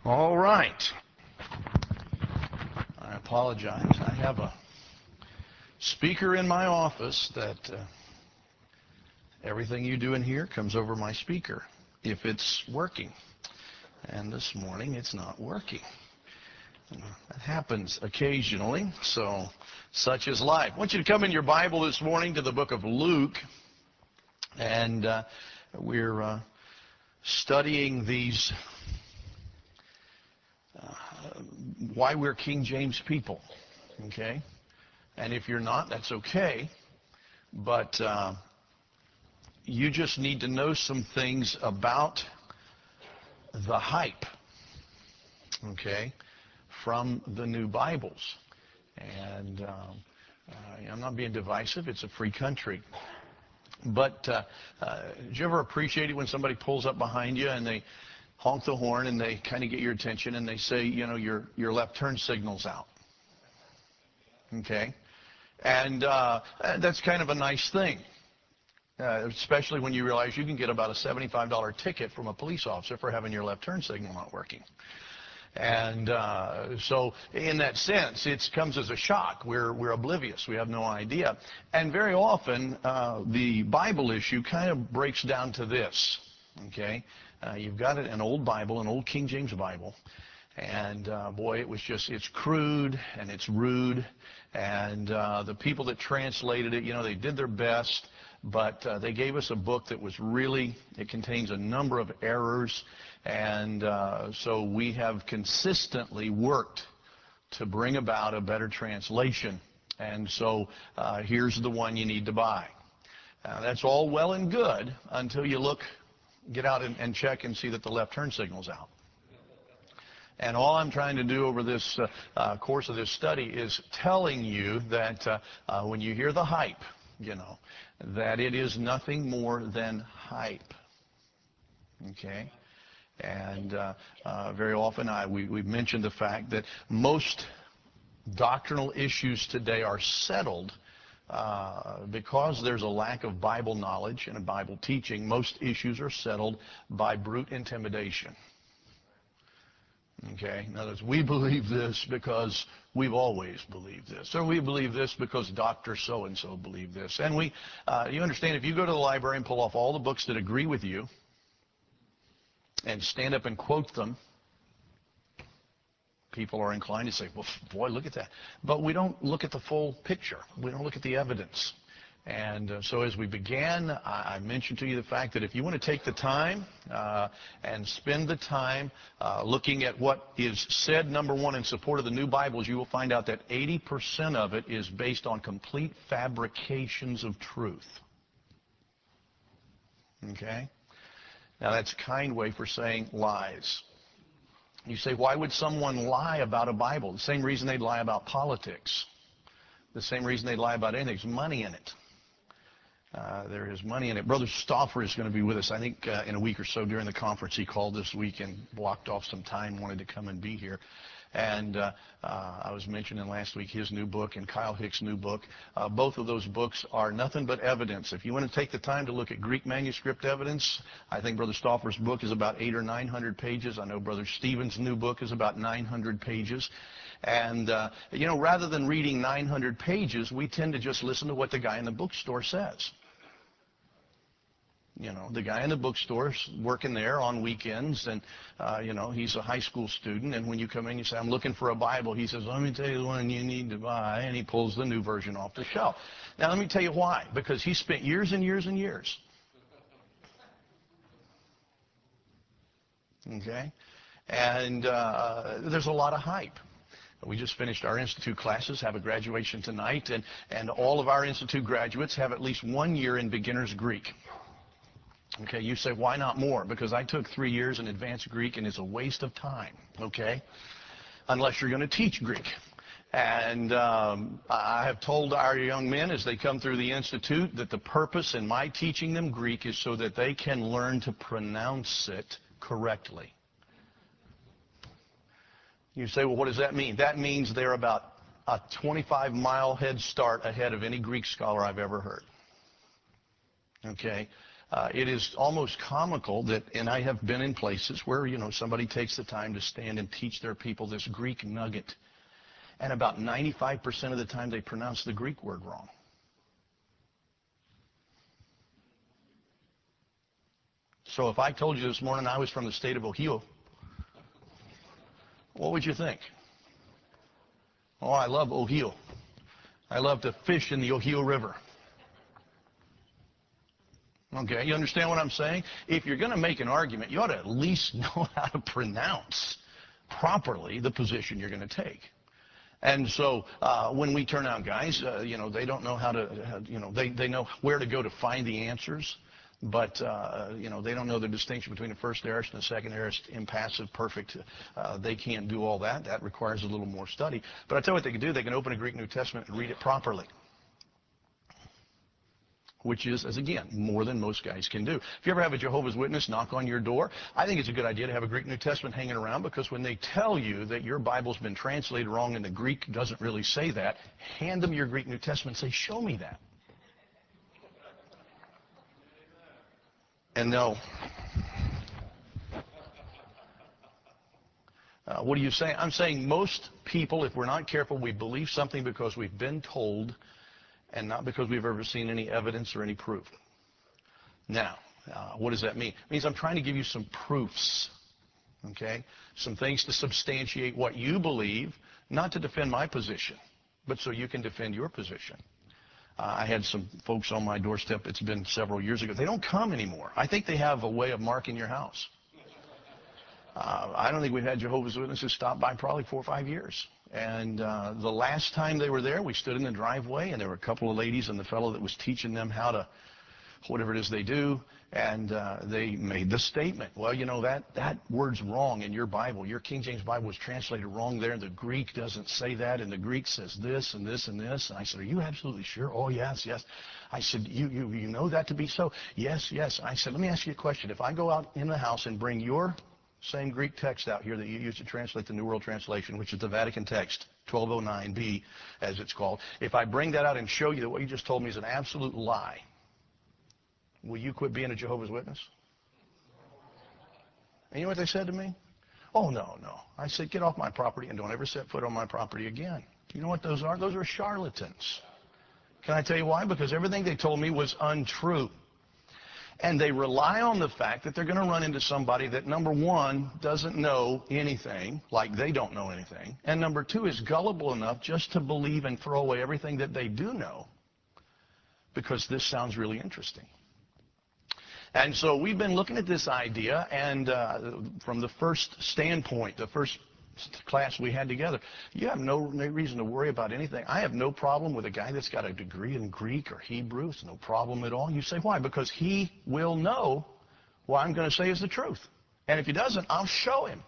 All right. I apologize. I have a speaker in my office that everything you do in here comes over my speaker if it's working. And this morning it's not working. That happens occasionally, so such is life. I want you to come in your Bible this morning to the book of Luke, and we're studying these why we're King James people, okay? And if you're not, that's okay, but you just need to know some things about the hype, okay, from the new Bibles. And I'm not being divisive. It's a free country. But do you ever appreciate it when somebody pulls up behind you and they honk the horn and they kind of get your attention and they say, you know, your left turn signal's out? Okay? And that's kind of a nice thing, especially when you realize you can get about a $75 ticket from a police officer for having your left turn signal not working. And so in that sense, it comes as a shock. We're oblivious. We have no idea. And very often, the Bible issue kind of breaks down to this, okay? You've got an old Bible, an old King James Bible, and boy, it's crude and it's rude, and the people that translated it, you know, they did their best, but they gave us a book that was really, it contains a number of errors, and so we have consistently worked to bring about a better translation, and so here's the one you need to buy. That's all well and good until you get out and check and see that the left turn signal's out. And all I'm trying to do over this course of this study is telling you that when you hear the hype, you know, that it is nothing more than hype. Okay? And very often we've mentioned the fact that most doctrinal issues today are settled because there's a lack of Bible knowledge and a Bible teaching. Most issues are settled by brute intimidation. Okay? In other words, we believe this because we've always believed this. Or we believe this because Dr. So-and-so believed this. And you understand, if you go to the library and pull off all the books that agree with you and stand up and quote them, people are inclined to say, well, boy, look at that. But we don't look at the full picture. We don't look at the evidence. And so as we began, I mentioned to you the fact that if you want to take the time and spend the time looking at what is said, number one, in support of the new Bibles, you will find out that 80% of it is based on complete fabrications of truth. Okay? Now, that's a kind way for saying lies. You say, why would someone lie about a Bible? The same reason they'd lie about politics. The same reason they'd lie about anything. There's money in it. There is money in it. Brother Stauffer is going to be with us, I think, in a week or so during the conference. He called this week and blocked off some time, wanted to come and be here. And I was mentioning last week his new book and Kyle Hicks' new book. Both of those books are nothing but evidence. If you want to take the time to look at Greek manuscript evidence, I think Brother Stauffer's book is about 800 or 900 pages. I know Brother Stephen's new book is about 900 pages. And, you know, rather than reading 900 pages, we tend to just listen to what the guy in the bookstore says. You know, the guy in the bookstore's working there on weekends, and, you know, he's a high school student, and when you come in, you say, I'm looking for a Bible. He says, let me tell you the one you need to buy, and he pulls the new version off the shelf. Now, let me tell you why. Because he spent years and years and years. Okay? And there's a lot of hype. We just finished our Institute classes, have a graduation tonight, and all of our Institute graduates have at least 1 year in beginner's Greek. Okay, you say, why not more? Because I took 3 years in advanced Greek, and it's a waste of time, okay, unless you're going to teach Greek. And I have told our young men as they come through the Institute that the purpose in my teaching them Greek is so that they can learn to pronounce it correctly. You say, well, what does that mean? That means they're about a 25-mile head start ahead of any Greek scholar I've ever heard. Okay? It is almost comical that, and I have been in places where, somebody takes the time to stand and teach their people this Greek nugget. And about 95% of the time they pronounce the Greek word wrong. So if I told you this morning I was from the state of Ohio, what would you think? Oh, I love Ohio. I love to fish in the Ohio River. Okay, you understand what I'm saying? If you're going to make an argument, you ought to at least know how to pronounce properly the position you're going to take. And so when we turn out guys, they don't know how to, they know where to go to find the answers, but, they don't know the distinction between a first aorist and a second aorist, impassive, perfect. They can't do all that. That requires a little more study. But I tell you what they can do. They can open a Greek New Testament and read it properly, which is, as again, more than most guys can do. If you ever have a Jehovah's Witness knock on your door, I think it's a good idea to have a Greek New Testament hanging around, because when they tell you that your Bible's been translated wrong and the Greek doesn't really say that, hand them your Greek New Testament and say, show me that. And they'll, what are you saying? I'm saying most people, if we're not careful, we believe something because we've been told and not because we've ever seen any evidence or any proof. Now, what does that mean? It means I'm trying to give you some proofs, okay? Some things to substantiate what you believe, not to defend my position, but so you can defend your position. I had some folks on my doorstep, it's been several years ago. They don't come anymore. I think they have a way of marking your house. I don't think we've had Jehovah's Witnesses stop by probably 4 or 5 years. And the last time they were there, we stood in the driveway, and there were a couple of ladies and the fellow that was teaching them how to, whatever it is they do, and they made the statement, well, that word's wrong in your Bible. Your King James Bible was translated wrong there, and the Greek doesn't say that, and the Greek says this and this and this. And I said, are you absolutely sure? Oh, yes, yes. I said, you know that to be so? Yes, yes. I said, let me ask you a question. If I go out in the house and bring your same Greek text out here that you use to translate the New World Translation, which is the Vatican text, 1209b, as it's called, if I bring that out and show you that what you just told me is an absolute lie, will you quit being a Jehovah's Witness? And you know what they said to me? Oh, no, no. I said, get off my property and don't ever set foot on my property again. You know what those are? Those are charlatans. Can I tell you why? Because everything they told me was untrue. And they rely on the fact that they're going to run into somebody that, number one, doesn't know anything, like they don't know anything, and number two, is gullible enough just to believe and throw away everything that they do know because this sounds really interesting. And so we've been looking at this idea, and from the first standpoint, the first class we had together, you have no reason to worry about anything. I have no problem with a guy that's got a degree in Greek or Hebrew. It's no problem at all. You say, why? Because he will know what I'm going to say is the truth. And if he doesn't, I'll show him.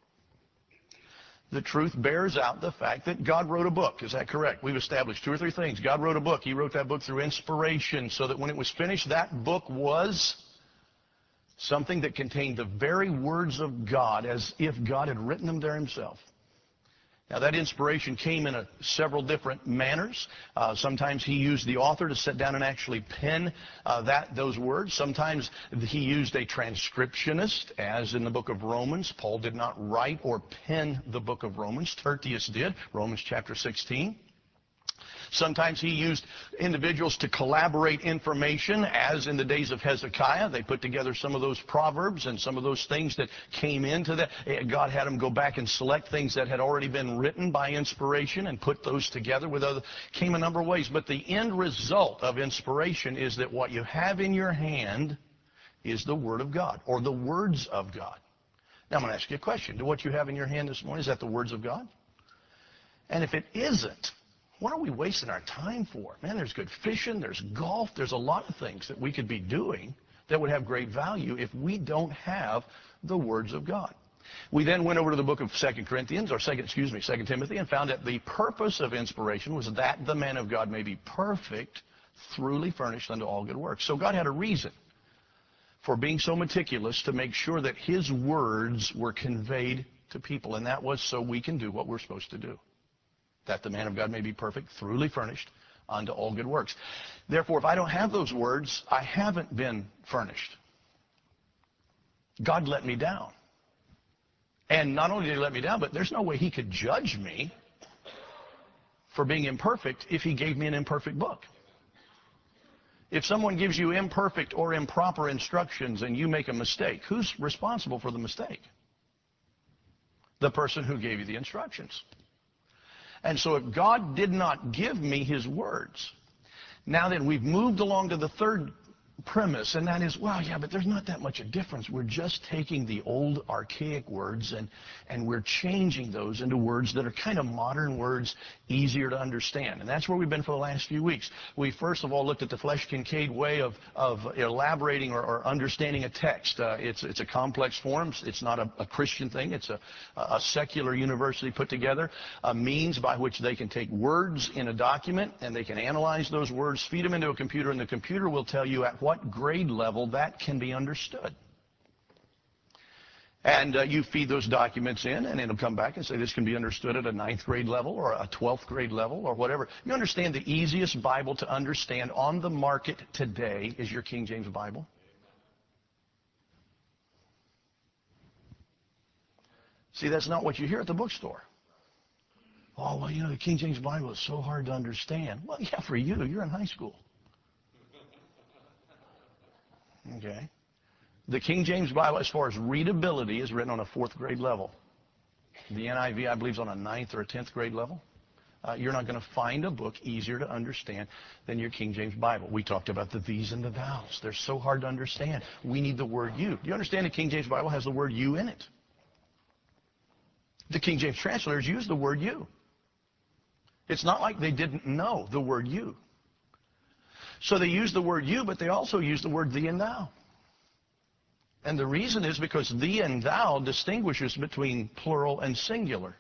The truth bears out the fact that God wrote a book. Is that correct? We've established 2 or 3 things. God wrote a book. He wrote that book through inspiration, so that when it was finished, that book was something that contained the very words of God, as if God had written them there himself. Now, that inspiration came in several different manners. Sometimes he used the author to sit down and actually pen those words. Sometimes he used a transcriptionist, as in the book of Romans. Paul did not write or pen the book of Romans. Tertius did, Romans chapter 16. Sometimes he used individuals to collaborate information, as in the days of Hezekiah. They put together some of those proverbs and some of those things that came into that. God had them go back and select things that had already been written by inspiration and put those together with other. Came a number of ways. But the end result of inspiration is that what you have in your hand is the Word of God, or the words of God. Now, I'm going to ask you a question. Do what you have in your hand this morning, is that the words of God? And if it isn't, what are we wasting our time for? Man, there's good fishing, there's golf, there's a lot of things that we could be doing that would have great value if we don't have the words of God. We then went over to the book of 2 Corinthians, or 2 Timothy, and found that the purpose of inspiration was that the man of God may be perfect, thoroughly furnished unto all good works. So God had a reason for being so meticulous to make sure that his words were conveyed to people, and that was so we can do what we're supposed to do. That the man of God may be perfect, thoroughly furnished unto all good works. Therefore, if I don't have those words, I haven't been furnished. God let me down. And not only did he let me down, but there's no way he could judge me for being imperfect if he gave me an imperfect book. If someone gives you imperfect or improper instructions and you make a mistake, who's responsible for the mistake? The person who gave you the instructions. And so if God did not give me his words, now then we've moved along to the third premise, and that is, well, yeah, but there's not that much a difference. We're just taking the old archaic words and we're changing those into words that are kind of modern words, easier to understand. And that's where we've been for the last few weeks. We first of all looked at the Flesch-Kincaid way of elaborating or understanding a text. It's a complex form. It's not a Christian thing. It's a secular university put together, a means by which they can take words in a document and they can analyze those words, feed them into a computer, and the computer will tell you at what grade level that can be understood. And you feed those documents in, and it'll come back and say this can be understood at a 9th grade level or a 12th grade level or whatever. You understand the easiest Bible to understand on the market today is your King James Bible? See, that's not what you hear at the bookstore. Oh, well, you know, the King James Bible is so hard to understand. Well, yeah, for you. You're in high school. Okay. The King James Bible, as far as readability, is written on a 4th grade level. The NIV, I believe, is on a 9th or a 10th grade level. You're not going to find a book easier to understand than your King James Bible. We talked about the these and the thous. They're so hard to understand. We need the word you. Do you understand the King James Bible has the word you in it? The King James translators use the word you. It's not like they didn't know the word you. So they use the word you, but they also use the word thee and thou. And the reason is because thee and thou distinguishes between plural and singular.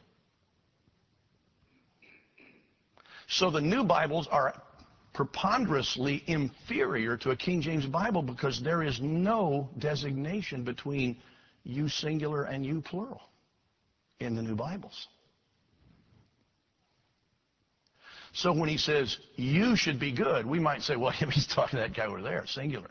So the new Bibles are preponderously inferior to a King James Bible because there is no designation between you singular and you plural in the new Bibles. So when he says, you should be good, we might say, well, he's talking to that guy over there, singular.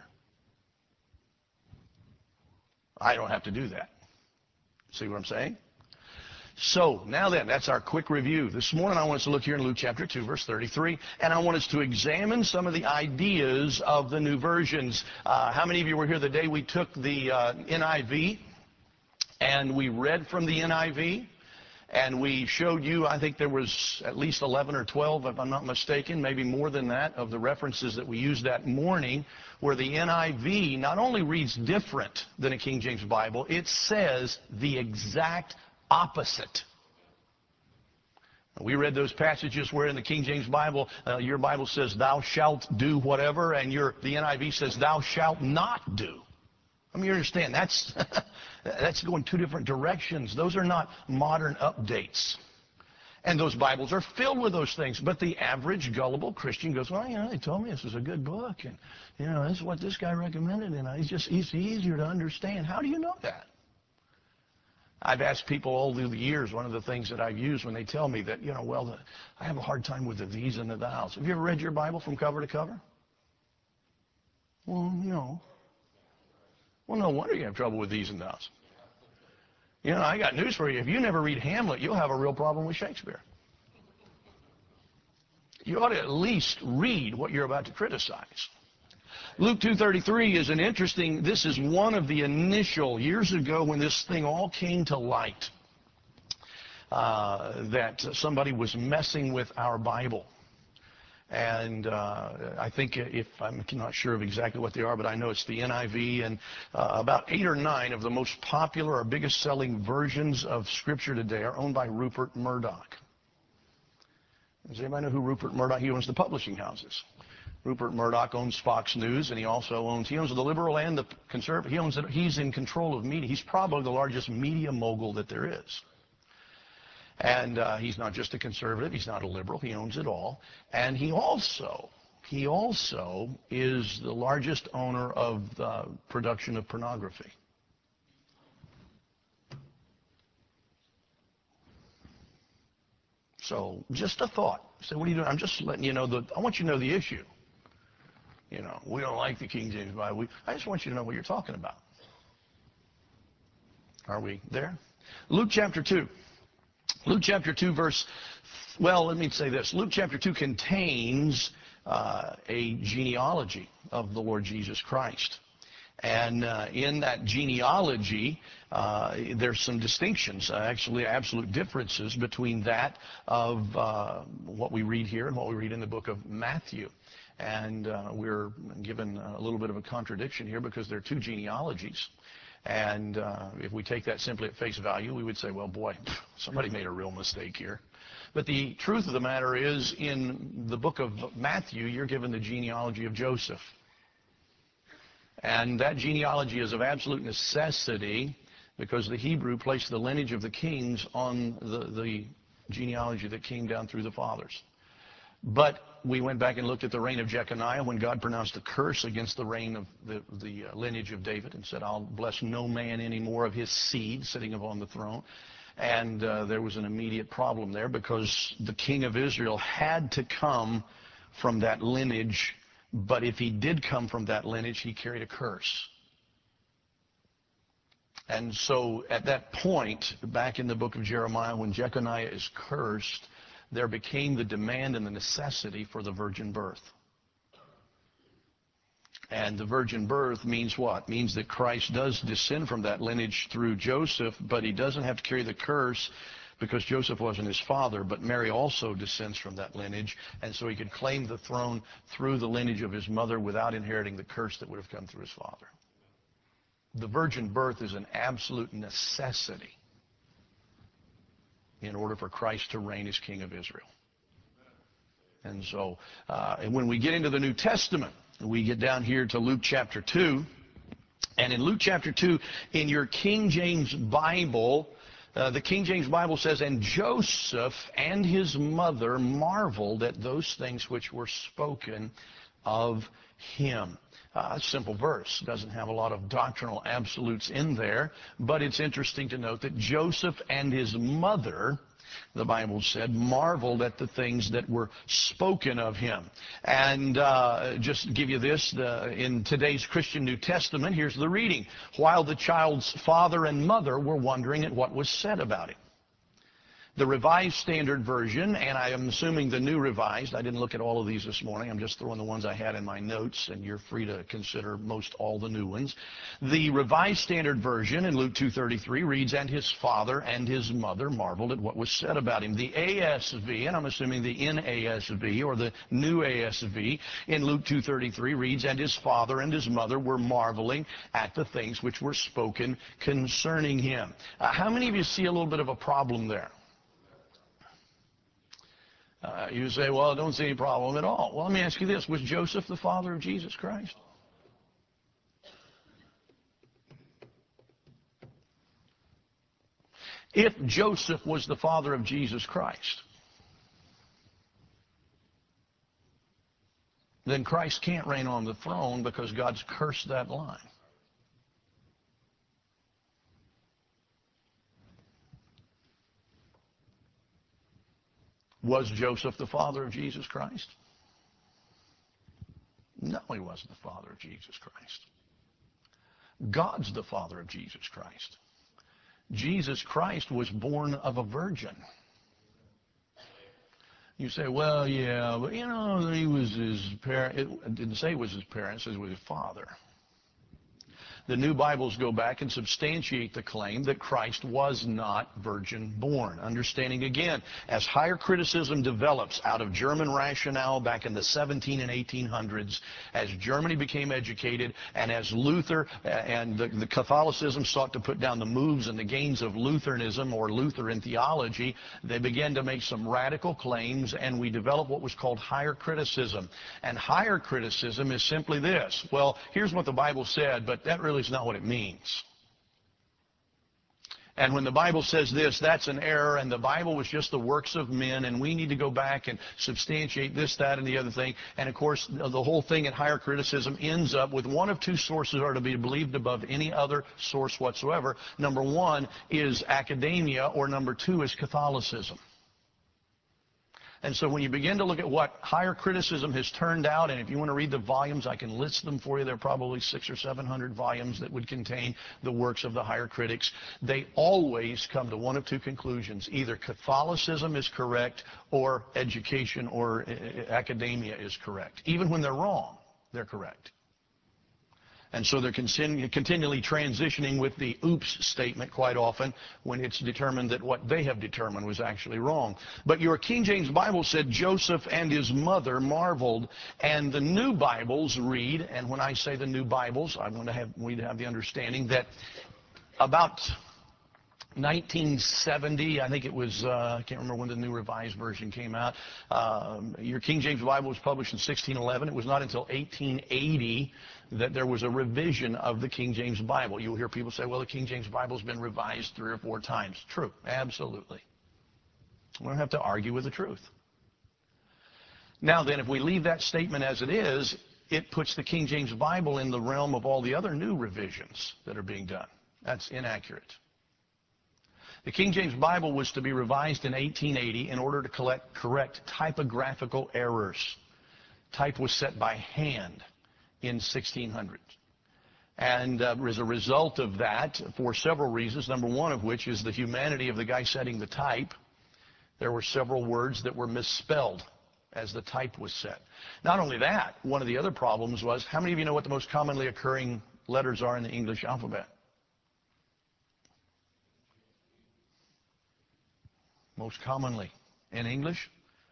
I don't have to do that. See what I'm saying? So, now then, that's our quick review. This morning I want us to look here in Luke chapter 2, verse 33, and I want us to examine some of the ideas of the new versions. How many of you were here the day we took the NIV, and we read from the NIV? And we showed you, I think there was at least 11 or 12, if I'm not mistaken, maybe more than that, of the references that we used that morning, where the NIV not only reads different than a King James Bible, it says the exact opposite. We read those passages where in the King James Bible, your Bible says, thou shalt do whatever, and the NIV says, thou shalt not do. I mean, you understand, that's going two different directions. Those are not modern updates. And those Bibles are filled with those things. But the average gullible Christian goes, well, you know, they told me this was a good book. And, you know, this is what this guy recommended. And it's easier to understand. How do you know that? I've asked people all through the years, one of the things that I've used when they tell me that, you know, well, I have a hard time with the these and the thous. Have you ever read your Bible from cover to cover? Well, no. Well, no wonder you have trouble with these and thous. You know, I got news for you. If you never read Hamlet, you'll have a real problem with Shakespeare. You ought to at least read what you're about to criticize. Luke 2:33 is this is one of the initial, years ago when this thing all came to light, that somebody was messing with our Bible. And I think I'm not sure of exactly what they are, but I know it's the NIV, and about 8 or 9 of the most popular or biggest selling versions of Scripture today are owned by Rupert Murdoch. Does anybody know who Rupert Murdoch? He owns the publishing houses. Rupert Murdoch owns Fox News, and he owns the liberal and the conservative. He's in control of media. He's probably the largest media mogul that there is. And he's not just a conservative. He's not a liberal. He owns it all. And he also is the largest owner of the production of pornography. So just a thought. Say, what are you doing? I'm just letting you know I want you to know the issue. You know, we don't like the King James Bible. I just want you to know what you're talking about. Are we there? Luke chapter 2. Luke chapter 2 verse, well, let me say this. Luke chapter 2 contains a genealogy of the Lord Jesus Christ. And in that genealogy, there's some distinctions, actually absolute differences between that of what we read here and what we read in the book of Matthew. And we're given a little bit of a contradiction here because there are two genealogies. And if we take that simply at face value, we would say, well, boy, somebody made a real mistake here. But the truth of the matter is, in the book of Matthew, you're given the genealogy of Joseph. And that genealogy is of absolute necessity because the Hebrew placed the lineage of the kings on the genealogy that came down through the fathers. But we went back and looked at the reign of Jeconiah when God pronounced a curse against the reign of the lineage of David and said, I'll bless no man any more of his seed sitting upon the throne. And there was an immediate problem there because the king of Israel had to come from that lineage. But if he did come from that lineage, he carried a curse. And so at that point, back in the book of Jeremiah, when Jeconiah is cursed, there became the demand and the necessity for the virgin birth. And the virgin birth means what? Means that Christ does descend from that lineage through Joseph, but he doesn't have to carry the curse because Joseph wasn't his father, but Mary also descends from that lineage, and so he could claim the throne through the lineage of his mother without inheriting the curse that would have come through his father. The virgin birth is an absolute necessity in order for Christ to reign as King of Israel. And so when we get into the New Testament, we get down here to Luke chapter 2, and in Luke chapter 2, in your King James Bible, the King James Bible says, and Joseph and his mother marveled at those things which were spoken of him. A simple verse. Doesn't have a lot of doctrinal absolutes in there, but it's interesting to note that Joseph and his mother, the Bible said, marveled at the things that were spoken of him. And just to give you this, in today's Christian New Testament, here's the reading. While the child's father and mother were wondering at what was said about him. The Revised Standard Version, and I am assuming the New Revised, I didn't look at all of these this morning, I'm just throwing the ones I had in my notes, and you're free to consider most all the new ones. The Revised Standard Version in Luke 2:33 reads, and his father and his mother marveled at what was said about him. The ASV, and I'm assuming the NASV or the New ASV, in Luke 2:33 reads, and his father and his mother were marveling at the things which were spoken concerning him. How many of you see a little bit of a problem there? You say, well, I don't see any problem at all. Well, let me ask you this. Was Joseph the father of Jesus Christ? If Joseph was the father of Jesus Christ, then Christ can't reign on the throne because God's cursed that line. Was Joseph the father of Jesus Christ? No, he wasn't the father of Jesus Christ. God's the father of Jesus Christ. Jesus Christ was born of a virgin. You say, well, yeah, but you know, he was his parent. It didn't say it was his parents, it says it was his father. The new Bibles go back and substantiate the claim that Christ was not virgin born. Understanding again, as higher criticism develops out of German rationale back in the 17 and 1800s, as Germany became educated, and as Luther and the Catholicism sought to put down the moves and the gains of Lutheranism or Lutheran theology, they began to make some radical claims, and we developed what was called higher criticism. And higher criticism is simply this. Well, here's what the Bible said, but that really is not what it means. And when the Bible says this, that's an error, and the Bible was just the works of men, and we need to go back and substantiate this, that, and the other thing. And of course, the whole thing in higher criticism ends up with one of two sources are to be believed above any other source whatsoever. Number one is academia, or number two is Catholicism. And so when you begin to look at what higher criticism has turned out, and if you want to read the volumes, I can list them for you. There are probably 600 or 700 volumes that would contain the works of the higher critics. They always come to one of two conclusions. Either Catholicism is correct or education or academia is correct. Even when they're wrong, they're correct. And so they're continually transitioning with the oops statement quite often when it's determined that what they have determined was actually wrong. But your King James Bible said Joseph and his mother marveled. And the new Bibles read, and when I say the new Bibles, I want we to have the understanding that about 1970, I think it was, I can't remember when the New Revised Version came out. Your King James Bible was published in 1611. It was not until 1880 that there was a revision of the King James Bible. You'll hear people say, well, the King James Bible has been revised 3 or 4 times. True, absolutely. We don't have to argue with the truth. Now then, if we leave that statement as it is, it puts the King James Bible in the realm of all the other new revisions that are being done. That's inaccurate. The King James Bible was to be revised in 1880 in order to correct typographical errors. Type was set by hand in 1600. And as a result of that, for several reasons, number one of which is the humanity of the guy setting the type, there were several words that were misspelled as the type was set. Not only that, one of the other problems was, how many of you know what the most commonly occurring letters are in the English alphabet? Most commonly in English?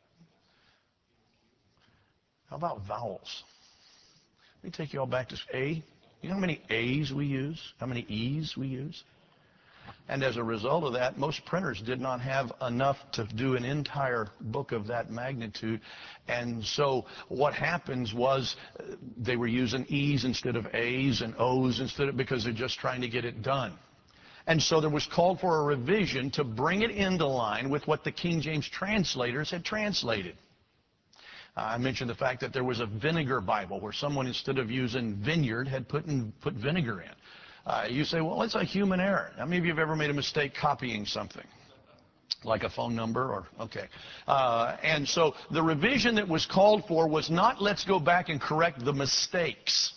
How about vowels? Let me take you all back to A. You know how many A's we use? How many E's we use? And as a result of that, most printers did not have enough to do an entire book of that magnitude. And so what happens was they were using E's instead of A's and O's instead of, because they're just trying to get it done. And so there was called for a revision to bring it into line with what the King James translators had translated. I mentioned the fact that there was a vinegar Bible where someone, instead of using vineyard, had put vinegar in. You say, well, it's a human error. How many of you have ever made a mistake copying something? Like a phone number or, okay. And so the revision that was called for was not let's go back and correct the mistakes.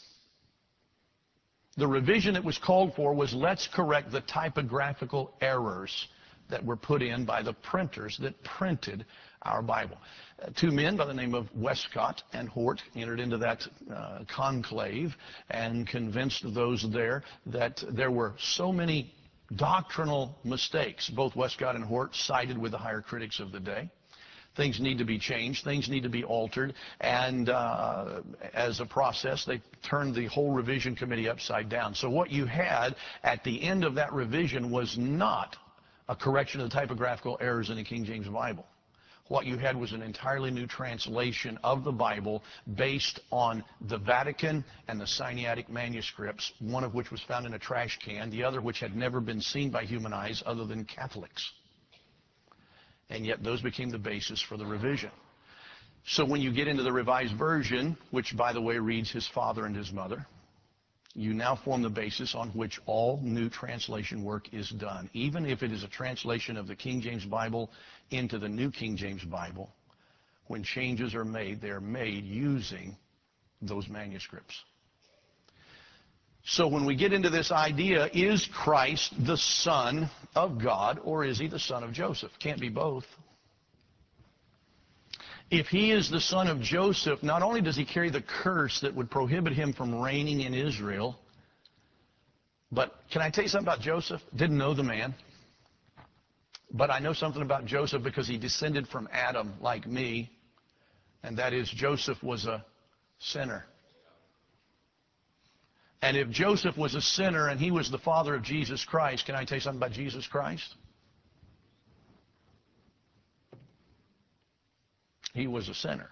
The revision that was called for was let's correct the typographical errors that were put in by the printers that printed our Bible. 2 men by the name of Westcott and Hort entered into that conclave and convinced those there that there were so many doctrinal mistakes. Both Westcott and Hort sided with the higher critics of the day. Things need to be changed. Things need to be altered. And as a process, they turned the whole revision committee upside down. So what you had at the end of that revision was not a correction of the typographical errors in the King James Bible. What you had was an entirely new translation of the Bible based on the Vatican and the Sinaitic manuscripts, one of which was found in a trash can, the other which had never been seen by human eyes other than Catholics. And yet those became the basis for the revision. So when you get into the Revised Version, which, by the way, reads his father and his mother, you now form the basis on which all new translation work is done. Even if it is a translation of the King James Bible into the New King James Bible, when changes are made, they are made using those manuscripts. So when we get into this idea, is Christ the Son of God or is he the son of Joseph? Can't be both. If he is the son of Joseph, not only does he carry the curse that would prohibit him from reigning in Israel, but can I tell you something about Joseph? Didn't know the man. But I know something about Joseph because he descended from Adam like me, and that is Joseph was a sinner. And if Joseph was a sinner and he was the father of Jesus Christ, can I tell you something about Jesus Christ? He was a sinner.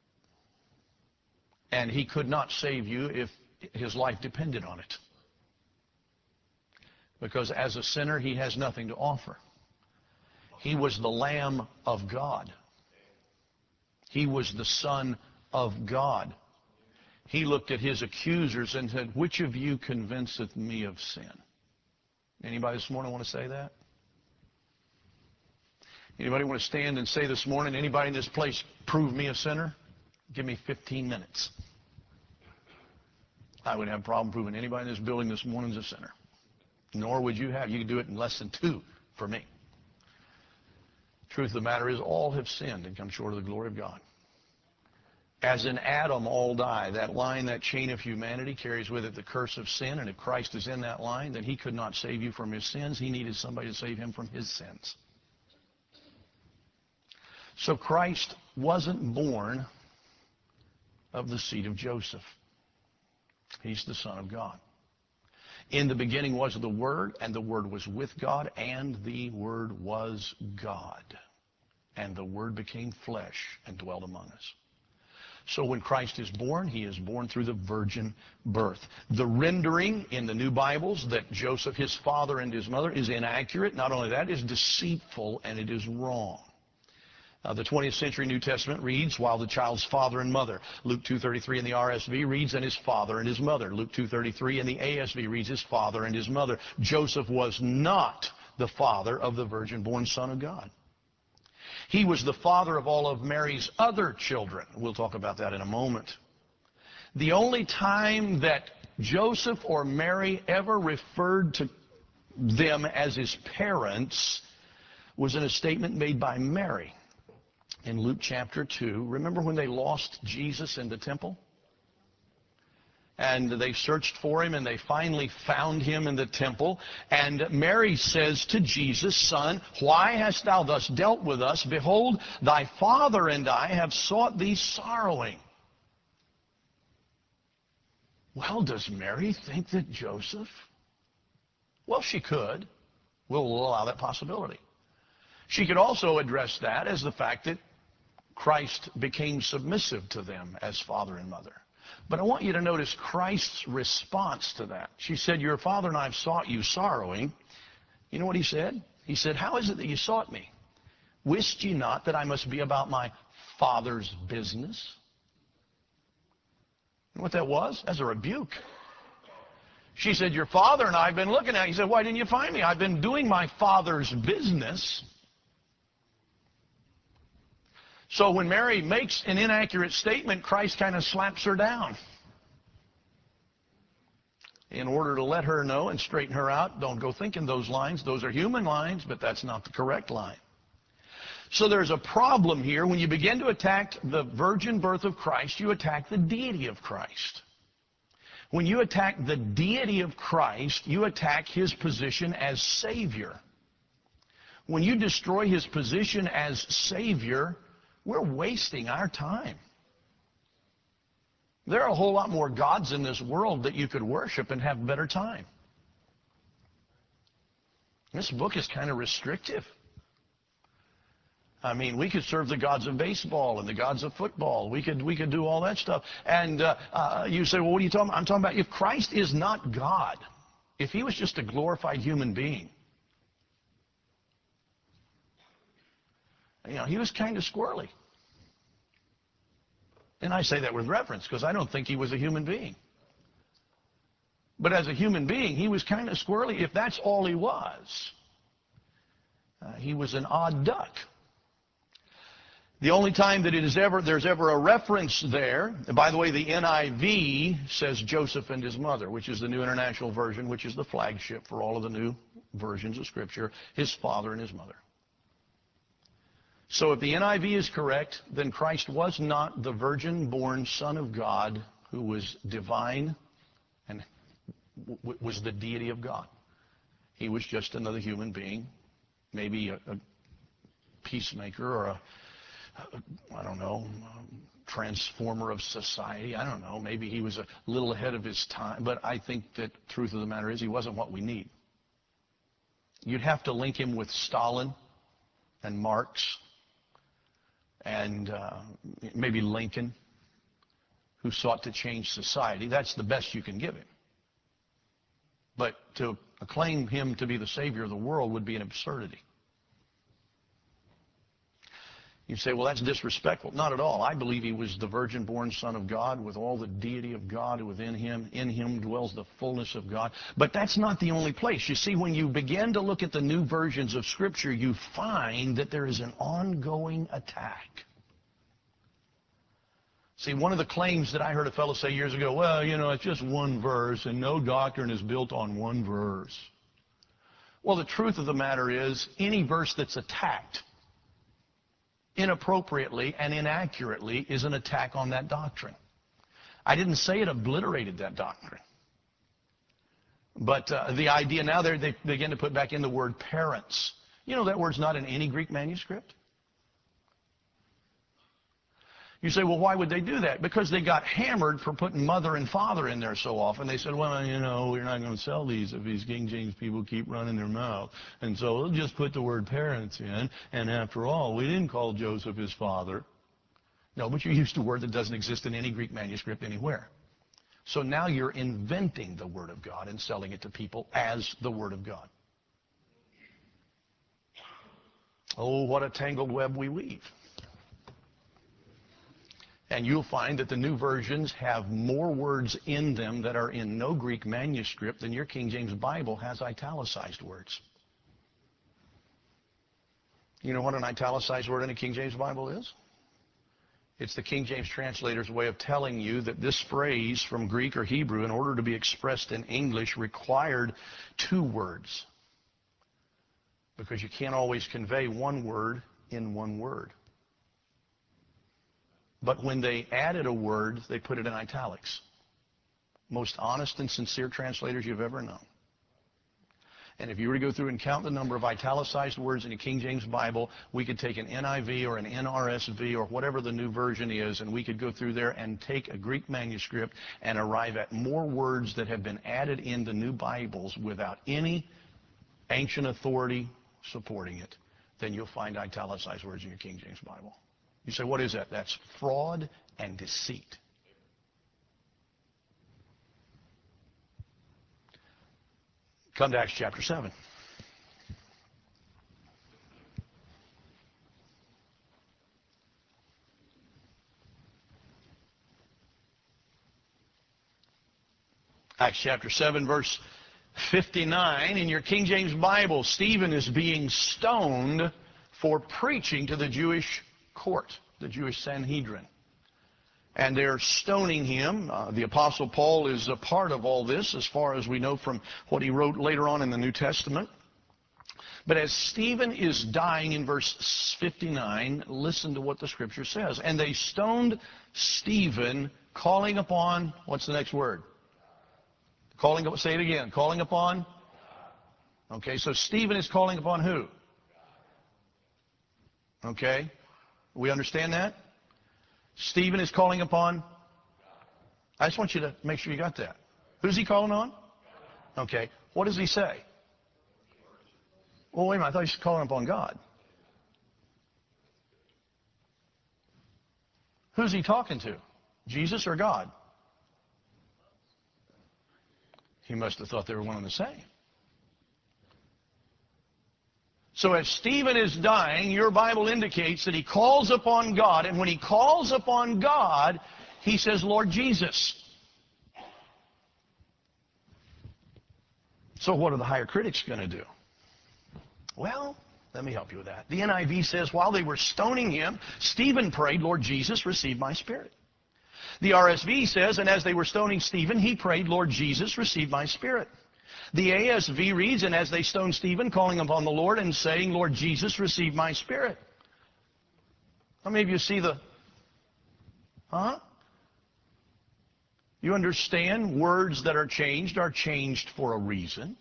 And he could not save you if his life depended on it. Because as a sinner, he has nothing to offer. He was the Lamb of God. He was the Son of God. He looked at his accusers and said, which of you convinceth me of sin? Anybody this morning want to say that? Anybody want to stand and say this morning, anybody in this place, prove me a sinner? Give me 15 minutes. I would have a problem proving anybody in this building this morning is a sinner. Nor would you have. You could do it in less than 2 for me. Truth of the matter is, all have sinned and come short of the glory of God. As in Adam all die, that line, that chain of humanity carries with it the curse of sin, and if Christ is in that line, then he could not save you from his sins. He needed somebody to save him from his sins. So Christ wasn't born of the seed of Joseph. He's the Son of God. In the beginning was the Word, and the Word was with God, and the Word was God. And the Word became flesh and dwelt among us. So when Christ is born, he is born through the virgin birth. The rendering in the new Bibles that Joseph, his father and his mother, is inaccurate. Not only that, it is deceitful and it is wrong. The 20th century New Testament reads, while the child's father and mother. Luke 2:33 in the RSV reads, and his father and his mother. Luke 2:33 in the ASV reads, his father and his mother. Joseph was not the father of the virgin-born Son of God. He was the father of all of Mary's other children. We'll talk about that in a moment. The only time that Joseph or Mary ever referred to them as his parents was in a statement made by Mary in Luke chapter 2. Remember when they lost Jesus in the temple? And they searched for him, and they finally found him in the temple. And Mary says to Jesus, Son, why hast thou thus dealt with us? Behold, thy father and I have sought thee sorrowing. Well, does Mary think that Joseph? Well, she could. We'll allow that possibility. She could also address that as the fact that Christ became submissive to them as father and mother. But I want you to notice Christ's response to that. She said, your father and I have sought you sorrowing. You know what he said? He said, how is it that you sought me? Wist ye not that I must be about my Father's business? You know what that was? As a rebuke. She said, your father and I have been looking at you. He said, why didn't you find me? I've been doing my Father's business. So when Mary makes an inaccurate statement, Christ kind of slaps her down in order to let her know and straighten her out. Don't go thinking those lines. Those are human lines, but that's not the correct line. So there's a problem here. When you begin to attack the virgin birth of Christ, you attack the deity of Christ. When you attack the deity of Christ, you attack his position as Savior. When you destroy his position as Savior, we're wasting our time. There are a whole lot more gods in this world that you could worship and have better time. This book is kind of restrictive. I mean, we could serve the gods of baseball and the gods of football. We could do all that stuff. And you say, well, what are you talking about? I'm talking about if Christ is not God, if he was just a glorified human being, you know, he was kind of squirrely. And I say that with reverence because I don't think he was a human being. But as a human being, he was kind of squirrely. If that's all he was an odd duck. The only time that there's ever a reference there, and by the way, the NIV says Joseph and his mother, which is the New International Version, which is the flagship for all of the new versions of Scripture, his father and his mother. So if the NIV is correct, then Christ was not the virgin-born Son of God who was divine and was the deity of God. He was just another human being, maybe a peacemaker or I don't know, transformer of society. I don't know. Maybe he was a little ahead of his time. But I think that the truth of the matter is he wasn't what we need. You'd have to link him with Stalin and Marx and maybe Lincoln, who sought to change society. That's the best you can give him. But to acclaim him to be the Savior of the world would be an absurdity. You say, well, that's disrespectful. Not at all. I believe he was the virgin-born Son of God with all the deity of God within him. In him dwells the fullness of God. But that's not the only place. You see, when you begin to look at the new versions of Scripture, you find that there is an ongoing attack. See, one of the claims that I heard a fellow say years ago, well, you know, it's just one verse, and no doctrine is built on one verse. Well, the truth of the matter is, any verse that's attacked inappropriately and inaccurately is an attack on that doctrine. I didn't say it obliterated that doctrine. But the idea now, they begin to put back in the word parents. You know that word's not in any Greek manuscript. You say, well, why would they do that? Because they got hammered for putting mother and father in there so often. They said, well, you know, we're not going to sell these if these King James people keep running their mouth. And so we'll just put the word parents in. And after all, we didn't call Joseph his father. No, but you used a word that doesn't exist in any Greek manuscript anywhere. So now you're inventing the Word of God and selling it to people as the Word of God. Oh, what a tangled web we weave. And you'll find that the new versions have more words in them that are in no Greek manuscript than your King James Bible has italicized words. You know what an italicized word in a King James Bible is? It's the King James translator's way of telling you that this phrase from Greek or Hebrew, in order to be expressed in English, required two words. Because you can't always convey one word in one word. But when they added a word, they put it in italics. Most honest and sincere translators you've ever known. And if you were to go through and count the number of italicized words in a King James Bible, we could take an NIV or an NRSV or whatever the new version is, and we could go through there and take a Greek manuscript and arrive at more words that have been added in the new Bibles without any ancient authority supporting it than you'll find italicized words in your King James Bible. You say, what is that? That's fraud and deceit. Come to Acts chapter 7. Acts chapter 7, verse 59. In your King James Bible, Stephen is being stoned for preaching to the Jewish court, the Jewish Sanhedrin. And they're stoning him. The Apostle Paul is a part of all this, as far as we know from what he wrote later on in the New Testament. But as Stephen is dying in verse 59, listen to what the Scripture says. And they stoned Stephen, calling upon, what's the next word? Say it again. Calling upon? Okay, so Stephen is calling upon who? Okay, we understand that? Stephen is calling upon? I just want you to make sure you got that. Who's he calling on? Okay, what does he say? Well, wait a minute, I thought he was calling upon God. Who's he talking to? Jesus or God? He must have thought they were one and the same. So as Stephen is dying, your Bible indicates that he calls upon God, and when he calls upon God, he says, Lord Jesus. So what are the higher critics going to do? Well, let me help you with that. The NIV says, while they were stoning him, Stephen prayed, Lord Jesus, receive my spirit. The RSV says, and as they were stoning Stephen, he prayed, Lord Jesus, receive my spirit. The ASV reads, and as they stoned Stephen, calling upon the Lord and saying, Lord Jesus, receive my spirit. How many of you see the, You understand words that are changed for a reason.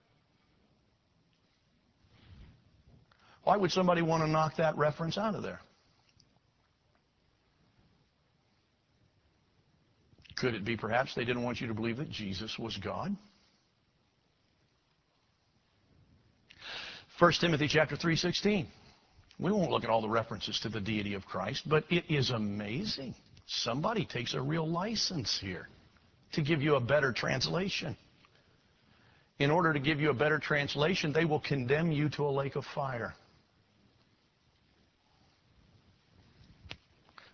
Why would somebody want to knock that reference out of there? Could it be perhaps they didn't want you to believe that Jesus was God? 1 Timothy chapter 3:16. We won't look at all the references to the deity of Christ, but it is amazing. Somebody takes a real license here to give you a better translation. In order to give you a better translation, they will condemn you to a lake of fire.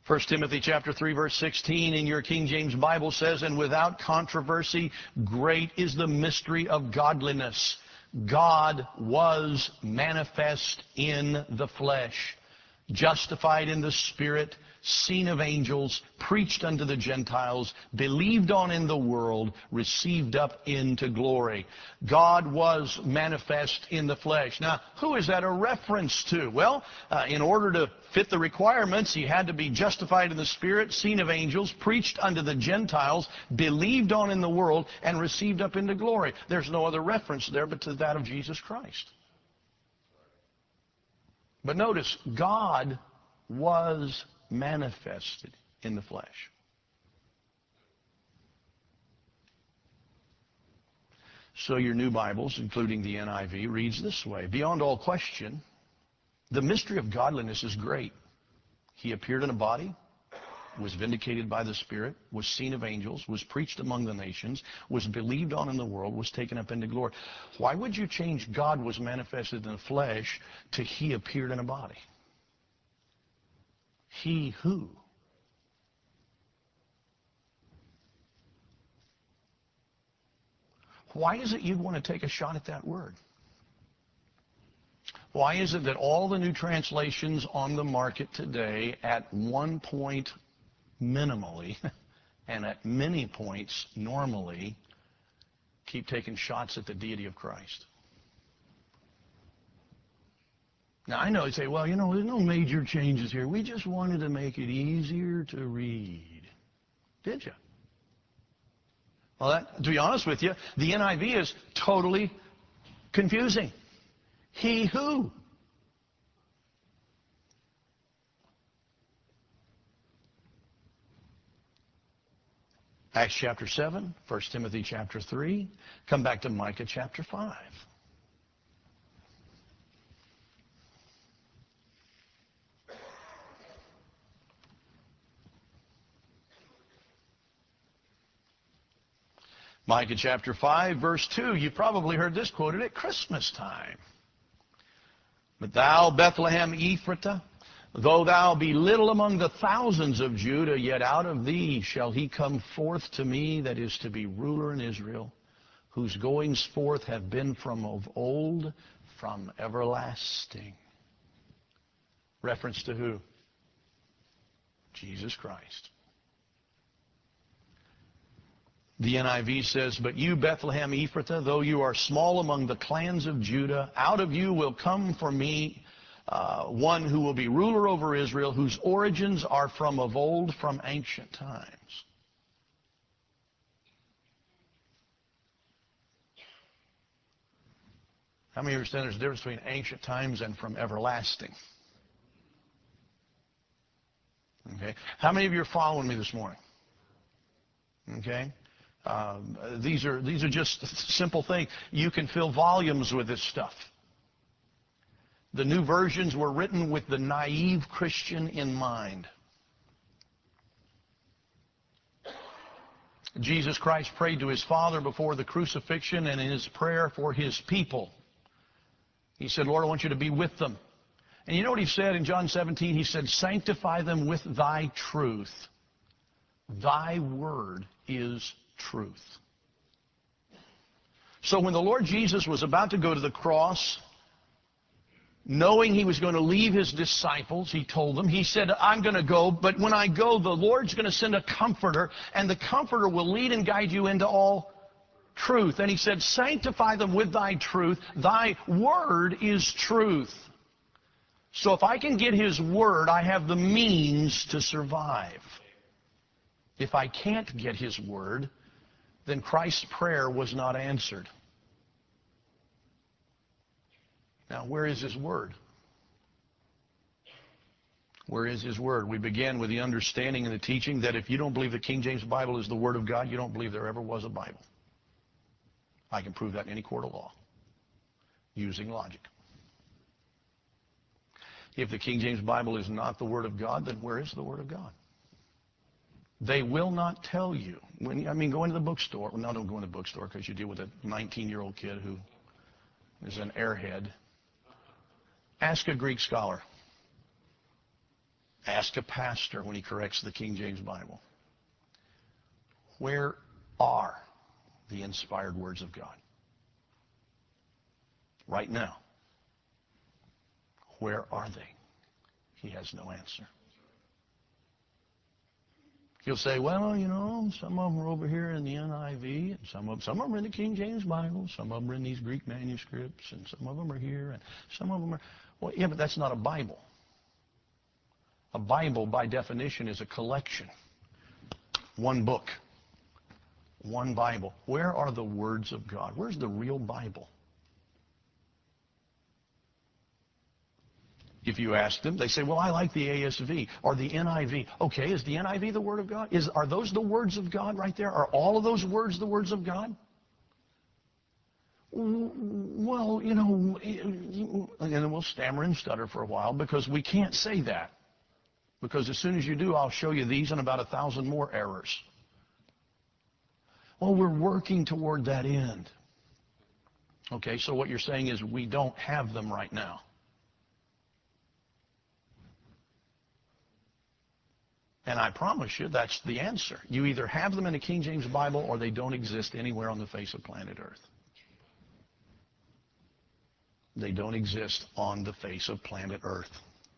1 Timothy chapter 3, verse 16 in your King James Bible says, "And without controversy, great is the mystery of godliness. God was manifest in the flesh, justified in the Spirit, seen of angels, preached unto the Gentiles, believed on in the world, received up into glory." God was manifest in the flesh. Now, who is that a reference to? Well, in order to fit the requirements, he had to be justified in the Spirit, seen of angels, preached unto the Gentiles, believed on in the world, and received up into glory. There's no other reference there but to that of Jesus Christ. But notice, God was manifested in the flesh. So your new Bibles, including the NIV, reads this way: "Beyond all question, the mystery of godliness is great. He appeared in a body, was vindicated by the Spirit, was seen of angels, was preached among the nations, was believed on in the world, was taken up into glory." Why would you change "God was manifested in the flesh" to "He appeared in a body"? He who? Why is it you'd want to take a shot at that word? Why is it that all the new translations on the market today, at one point minimally, and at many points normally, keep taking shots at the deity of Christ? Now, I know you say, well, you know, there's no major changes here. We just wanted to make it easier to read. Did you? Well, to be honest with you, the NIV is totally confusing. He who? Acts chapter 7, 1 Timothy chapter 3, come back to Micah chapter 5. Micah chapter 5, verse 2. You probably heard this quoted at Christmas time. "But thou, Bethlehem Ephratah, though thou be little among the thousands of Judah, yet out of thee shall he come forth to me that is to be ruler in Israel, whose goings forth have been from of old, from everlasting." Reference to who? Jesus Christ. The NIV says, "But you, Bethlehem Ephratah, though you are small among the clans of Judah, out of you will come for me one who will be ruler over Israel, whose origins are from of old, from ancient times." How many understand there's a difference between ancient times and from everlasting? Okay. How many of you are following me this morning? Okay. These are just simple things. You can fill volumes with this stuff. The new versions were written with the naive Christian in mind. Jesus Christ prayed to his Father before the crucifixion, and in his prayer for his people, he said, "Lord, I want you to be with them." And you know what he said in John 17? He said, "Sanctify them with thy truth. Thy word is truth." So when the Lord Jesus was about to go to the cross, knowing he was going to leave his disciples, he told them, he said, "I'm going to go, but when I go, the Lord's going to send a comforter, and the comforter will lead and guide you into all truth." And he said, "Sanctify them with thy truth. Thy word is truth." So if I can get his word, I have the means to survive. If I can't get his word, then Christ's prayer was not answered. Now, where is his word? Where is his word? We began with the understanding and the teaching that if you don't believe the King James Bible is the word of God, you don't believe there ever was a Bible. I can prove that in any court of law using logic. If the King James Bible is not the word of God, then where is the word of God? They will not tell you. Go into the bookstore. Well, no, don't go into the bookstore because you deal with a 19-year-old kid who is an airhead. Ask a Greek scholar. Ask a pastor when he corrects the King James Bible. Where are the inspired words of God? Right now. Where are they? He has no answer. He'll say, well, you know, some of them are over here in the NIV, and some of them are in the King James Bible, some of them are in these Greek manuscripts, and some of them are here, and some of them are... Well, yeah, but that's not a Bible. A Bible, by definition, is a collection. One book. One Bible. Where are the words of God? Where's the real Bible? If you ask them, they say, well, I like the ASV or the NIV. Okay, is the NIV the Word of God? Are those the words of God right there? Are all of those words the words of God? Well, you know, and then we'll stammer and stutter for a while because we can't say that. Because as soon as you do, I'll show you these and about 1,000 more errors. Well, we're working toward that end. Okay, so what you're saying is we don't have them right now. And I promise you, that's the answer. You either have them in a King James Bible or they don't exist anywhere on the face of planet Earth. They don't exist on the face of planet Earth.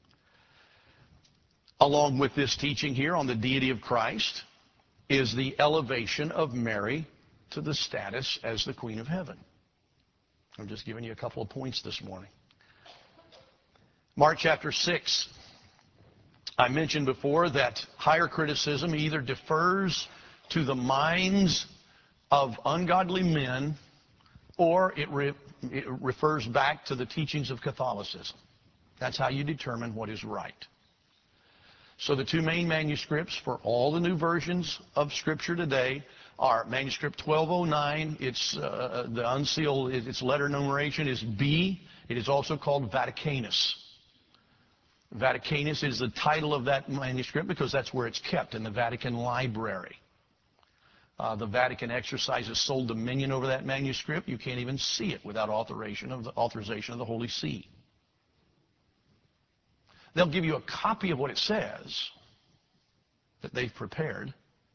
Along with this teaching here on the deity of Christ is the elevation of Mary to the status as the Queen of Heaven. I'm just giving you a couple of points this morning. Mark chapter 6. I mentioned before that higher criticism either defers to the minds of ungodly men or it refers back to the teachings of Catholicism. That's how you determine what is right. So the two main manuscripts for all the new versions of Scripture today are manuscript 1209. It's the unsealed, its letter numeration is B. It is also called Vaticanus. Vaticanus is the title of that manuscript because that's where it's kept, in the Vatican Library. The Vatican exercises sole dominion over that manuscript. You can't even see it without authorization of the Holy See. They'll give you a copy of what it says that they've prepared,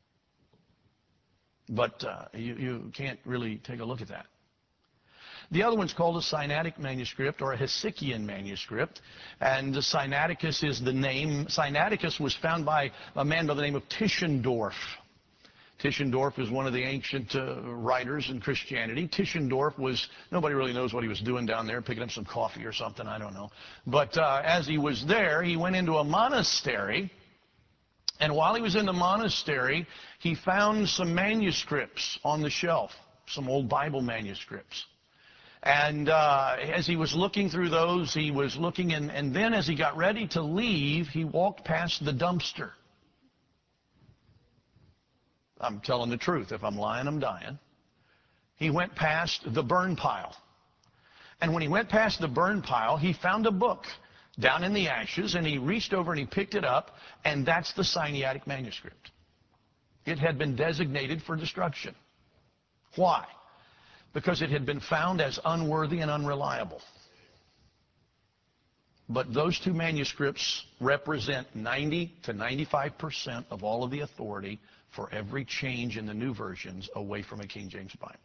but you can't really take a look at that. The other one's called a Sinaitic manuscript or a Hesychian manuscript, and the Sinaiticus is the name. Sinaiticus was found by a man by the name of Tischendorf. Tischendorf is one of the ancient writers in Christianity. Tischendorf was, nobody really knows what he was doing down there, picking up some coffee or something, I don't know. But as he was there, he went into a monastery, and while he was in the monastery, he found some manuscripts on the shelf, some old Bible manuscripts. And as he was looking through those, he was looking, and then as he got ready to leave, he walked past the dumpster. I'm telling the truth. If I'm lying, I'm dying. He went past the burn pile. And when he went past the burn pile, he found a book down in the ashes, and he reached over and he picked it up, and that's the Sinaitic manuscript. It had been designated for destruction. Why? Because it had been found as unworthy and unreliable. But those two manuscripts represent 90 to 95% of all of the authority for every change in the new versions away from a King James Bible.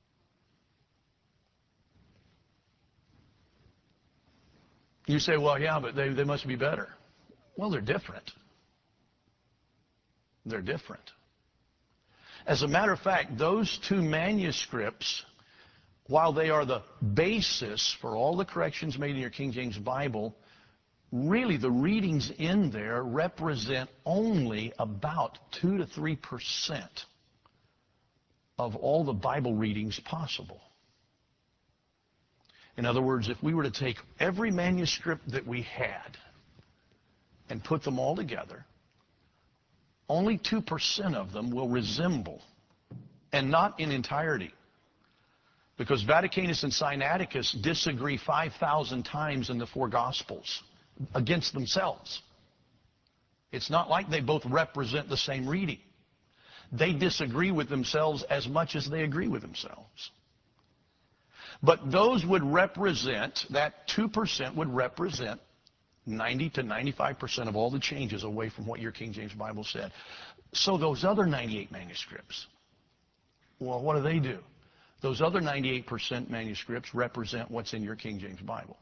You say, well, yeah, but they must be better. Well, they're different. They're different. As a matter of fact, those two manuscripts, while they are the basis for all the corrections made in your King James Bible, really the readings in there represent only about 2 to 3% of all the Bible readings possible. In other words, if we were to take every manuscript that we had and put them all together, only 2% of them will resemble, and not in entirety. Because Vaticanus and Sinaiticus disagree 5,000 times in the four Gospels against themselves. It's not like they both represent the same reading. They disagree with themselves as much as they agree with themselves. But those would represent, that 2% would represent 90 to 95% of all the changes away from what your King James Bible said. So those other 98 manuscripts, well, what do? Those other 98% manuscripts represent what's in your King James Bible.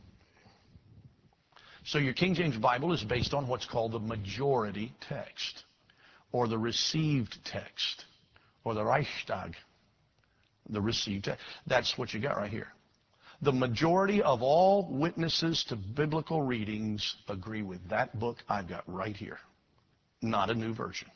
So your King James Bible is based on what's called the majority text, or the received text, or the Reichstag, the received text. That's what you got right here. The majority of all witnesses to biblical readings agree with that book I've got right here, not a new version.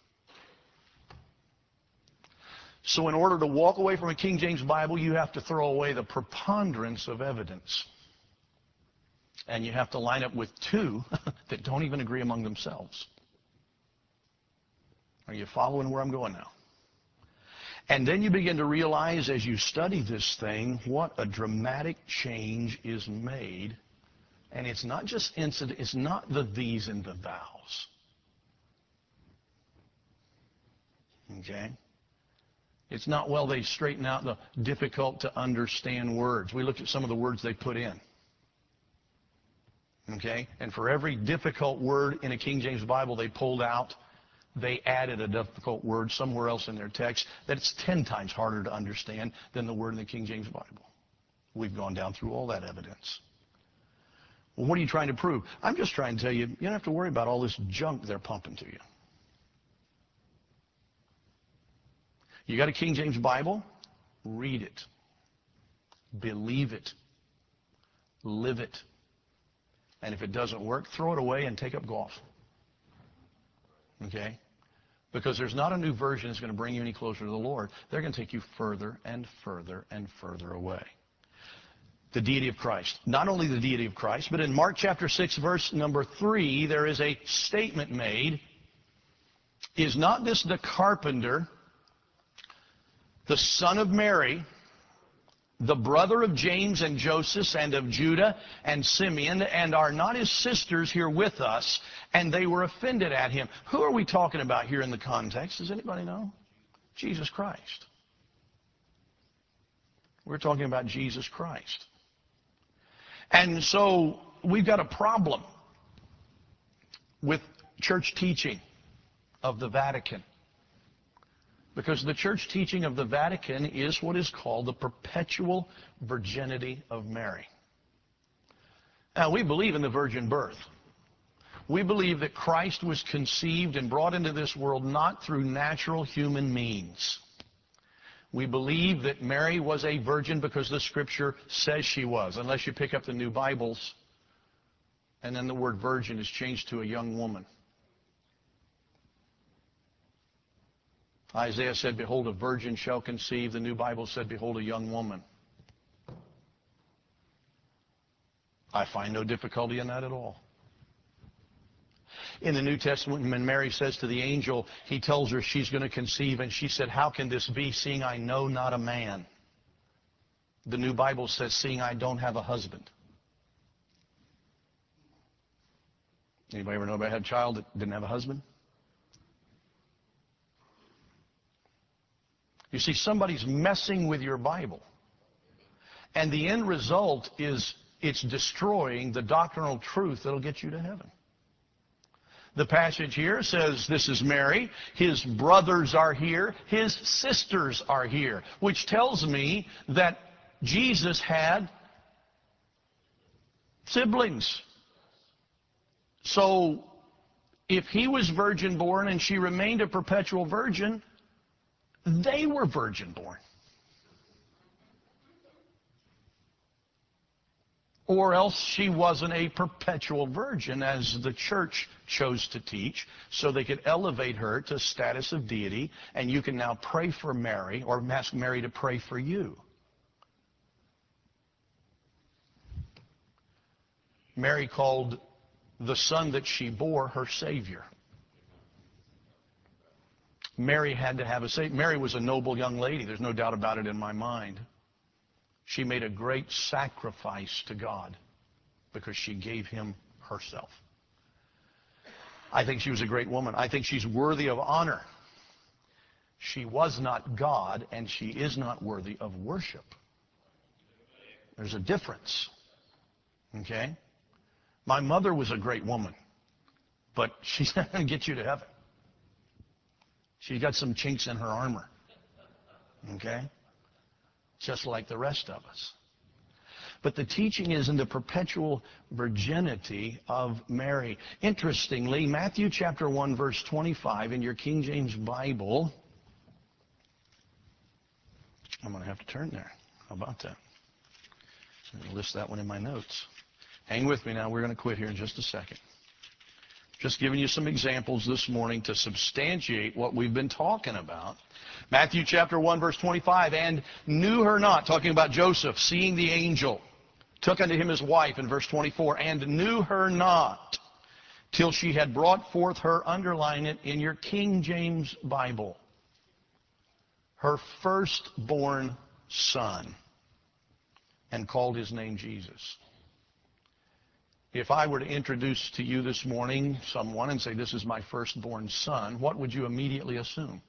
So in order to walk away from a King James Bible, you have to throw away the preponderance of evidence. And you have to line up with two that don't even agree among themselves. Are you following where I'm going now? And then you begin to realize as you study this thing what a dramatic change is made. And it's not just incident, it's not the these and the thous. Okay? It's not, well, they straighten out the difficult to understand words. We looked at some of the words they put in. Okay? And for every difficult word in a King James Bible they pulled out, they added a difficult word somewhere else in their text that's 10 times harder to understand than the word in the King James Bible. We've gone down through all that evidence. Well, what are you trying to prove? I'm just trying to tell you, you don't have to worry about all this junk they're pumping to you. You got a King James Bible? Read it. Believe it. Live it. And if it doesn't work, throw it away and take up golf. Okay? Because there's not a new version that's going to bring you any closer to the Lord. They're going to take you further and further and further away. The deity of Christ. Not only the deity of Christ, but in Mark chapter 6, verse number 3, there is a statement made. Is not this the carpenter, the son of Mary, the brother of James and Joseph and of Judah and Simeon, and are not his sisters here with us? And they were offended at him. Who are we talking about here in the context? Does anybody know? Jesus Christ. We're talking about Jesus Christ. And so we've got a problem with church teaching of the Vatican. Because the church teaching of the Vatican is what is called the perpetual virginity of Mary. Now, we believe in the virgin birth. We believe that Christ was conceived and brought into this world not through natural human means. We believe that Mary was a virgin because the Scripture says she was, unless you pick up the new Bibles, and then the word virgin is changed to a young woman. Isaiah said, behold, a virgin shall conceive. The new Bible said, behold, a young woman. I find no difficulty in that at all. In the New Testament, when Mary says to the angel, he tells her she's going to conceive, and she said, how can this be, seeing I know not a man? The new Bible says, seeing I don't have a husband. Anybody ever know about a child that didn't have a husband? You see, somebody's messing with your Bible. And the end result is it's destroying the doctrinal truth that'll get you to heaven. The passage here says this is Mary. His brothers are here. His sisters are here. Which tells me that Jesus had siblings. So if he was virgin born and she remained a perpetual virgin, they were virgin born. Or else she wasn't a perpetual virgin, as the church chose to teach, so they could elevate her to status of deity, and you can now pray for Mary, or ask Mary to pray for you. Mary called the son that she bore her Savior. Mary had to have a Savior. Mary was a noble young lady. There's no doubt about it in my mind. She made a great sacrifice to God because she gave him herself. I think she was a great woman. I think she's worthy of honor. She was not God, and she is not worthy of worship. There's a difference. Okay? My mother was a great woman, but she's not going to get you to heaven. She's got some chinks in her armor, okay? Just like the rest of us. But the teaching is in the perpetual virginity of Mary. Interestingly, Matthew chapter 1, verse 25 in your King James Bible, I'm going to have to turn there. How about that? I'm going to list that one in my notes. Hang with me now. We're going to quit here in just a second. Just giving you some examples this morning to substantiate what we've been talking about. Matthew chapter 1, verse 25, and knew her not, talking about Joseph, seeing the angel, took unto him his wife, in verse 24, and knew her not, till she had brought forth her, underline it in your King James Bible, her firstborn son, and called his name Jesus. If I were to introduce to you this morning someone and say, this is my firstborn son, what would you immediately assume?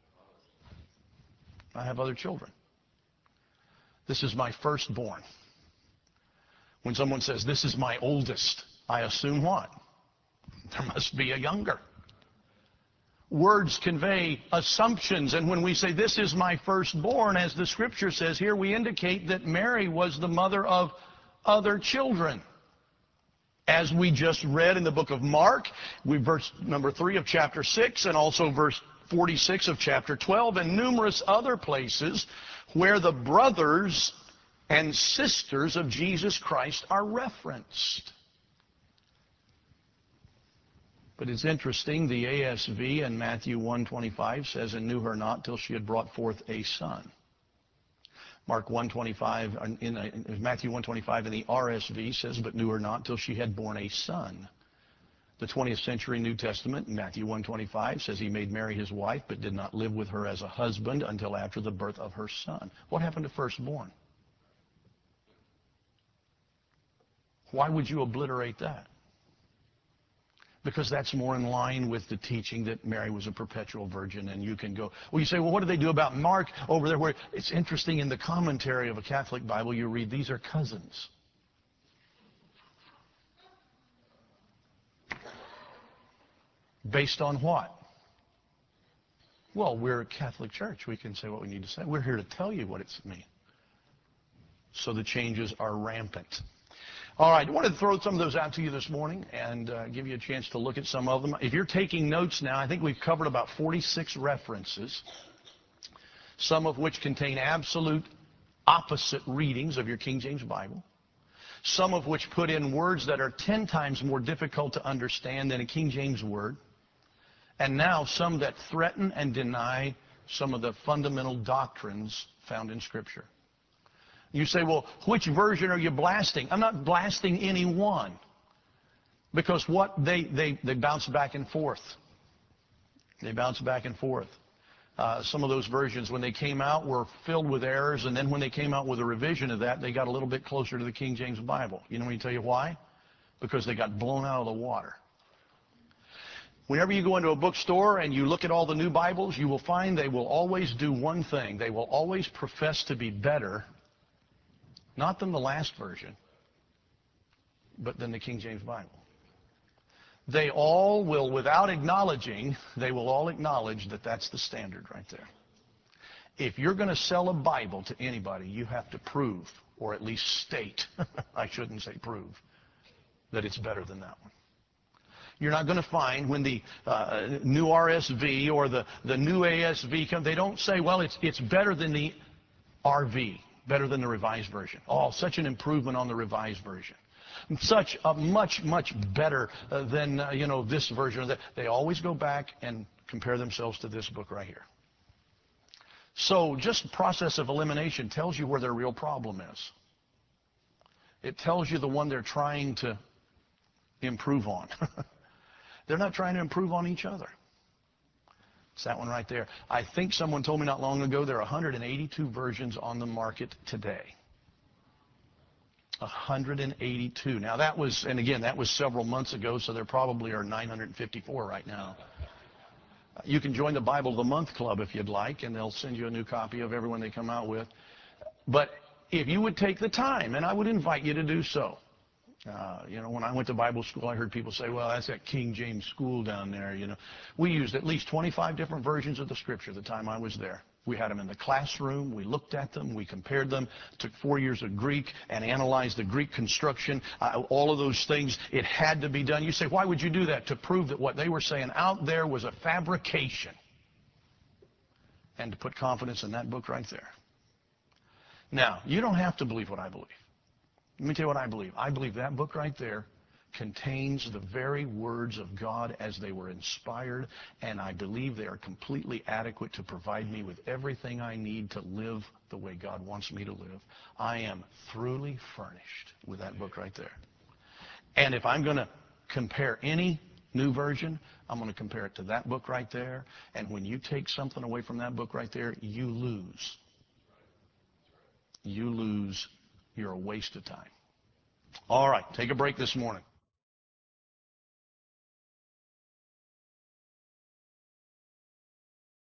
I have other children. This is my firstborn. When someone says, this is my oldest, I assume what? There must be a younger. Words convey assumptions, and when we say, this is my firstborn, as the Scripture says here, we indicate that Mary was the mother of other children. As we just read in the book of Mark, verse number 3 of chapter 6, and also verse 46 of chapter 12, and numerous other places where the brothers and sisters of Jesus Christ are referenced. But it's interesting, the ASV in Matthew 1:25 says, and knew her not till she had brought forth a son. Mark 1:25, in Matthew 1:25 in the RSV says, but knew her not till she had borne a son. The 20th century New Testament, Matthew 1:25, says he made Mary his wife, but did not live with her as a husband until after the birth of her son. What happened to firstborn? Why would you obliterate that? Because that's more in line with the teaching that Mary was a perpetual virgin, and you can go, well, you say, well, what do they do about Mark over there? Where it's interesting, in the commentary of a Catholic Bible, you read, these are cousins. Based on what? Well, we're a Catholic church. We can say what we need to say. We're here to tell you what it's mean. So the changes are rampant. All right, I wanted to throw some of those out to you this morning and give you a chance to look at some of them. If you're taking notes now, I think we've covered about 46 references, some of which contain absolute opposite readings of your King James Bible, some of which put in words that are 10 times more difficult to understand than a King James word, and now some that threaten and deny some of the fundamental doctrines found in Scripture. You say, well, which version are you blasting? I'm not blasting any one, because what they bounce back and forth. They bounce back and forth. Some of those versions, when they came out, were filled with errors, and then when they came out with a revision of that, they got a little bit closer to the King James Bible. You know me to tell you why? Because they got blown out of the water. Whenever you go into a bookstore and you look at all the new Bibles, you will find they will always do one thing. They will always profess to be better, not than the last version, but than the King James Bible. They all will, without acknowledging, they will all acknowledge that that's the standard right there. If you're going to sell a Bible to anybody, you have to prove, or at least state, I shouldn't say prove, that it's better than that one. You're not going to find when the new RSV or the new ASV come, they don't say, well, it's better than the RV. Better than the Revised Version. Oh, such an improvement on the Revised Version. Such a much, much better than, this version. They always go back and compare themselves to this book right here. So just the process of elimination tells you where their real problem is. It tells you the one they're trying to improve on. They're not trying to improve on each other. It's that one right there. I think someone told me not long ago there are 182 versions on the market today. 182. Now that was, and again, that was several months ago, so there probably are 954 right now. You can join the Bible of the Month Club if you'd like, and they'll send you a new copy of every one they come out with. But if you would take the time, and I would invite you to do so, When I went to Bible school, I heard people say, well, that's that King James school down there. We used at least 25 different versions of the Scripture the time I was there. We had them in the classroom. We looked at them. We compared them. Took 4 years of Greek and analyzed the Greek construction. All of those things. It had to be done. You say, why would you do that? To prove that what they were saying out there was a fabrication. And to put confidence in that book right there. Now, you don't have to believe what I believe. Let me tell you what I believe. I believe that book right there contains the very words of God as they were inspired, and I believe they are completely adequate to provide me with everything I need to live the way God wants me to live. I am thoroughly furnished with that book right there. And if I'm going to compare any new version, I'm going to compare it to that book right there. And when you take something away from that book right there, you lose. You lose. You're a waste of time. All right, take a break this morning.